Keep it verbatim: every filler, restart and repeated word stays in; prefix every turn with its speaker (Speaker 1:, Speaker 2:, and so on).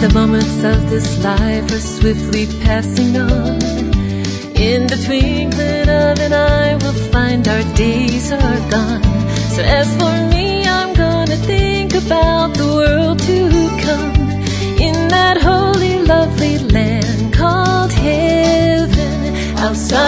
Speaker 1: The moments of this life are swiftly passing on. In the twinkling of an eye we'll find our days are gone. So as for me, I'm gonna think about the world to come, in that holy, lovely land called heaven. I'll